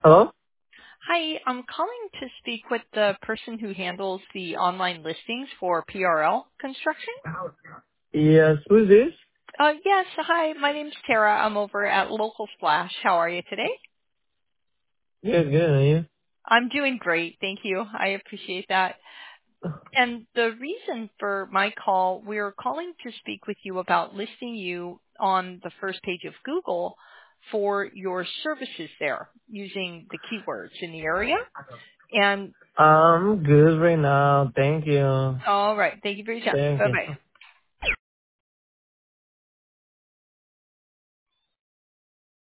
Hello? Hi, I'm calling to speak with the person who handles the online listings for PRL construction. Yes, who's this? Yes, hi, my name's Tara. I'm over at Local Splash. How are you today? Good, good, are you? I'm doing great, thank you. I appreciate that. And the reason for my call, we're calling to speak with you about listing you on the first page of Google for your services there using the keywords in the area. And I'm good right now. Thank you. all right, thank you for your time. Thank Bye you. bye.